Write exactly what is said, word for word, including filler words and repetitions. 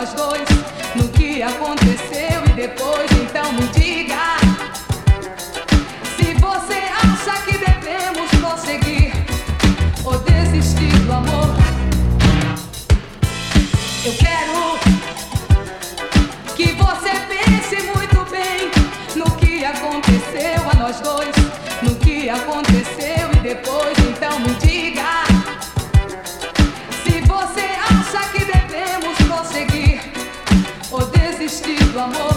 nós dois, no que aconteceu e depois, então me diga se você acha que devemos prosseguir ou desistir do amor. Eu quero que você pense muito bem no que aconteceu a nós dois, no que aconteceu e depois, então me diga se você acha que devemos prosseguir ou desistir do amor.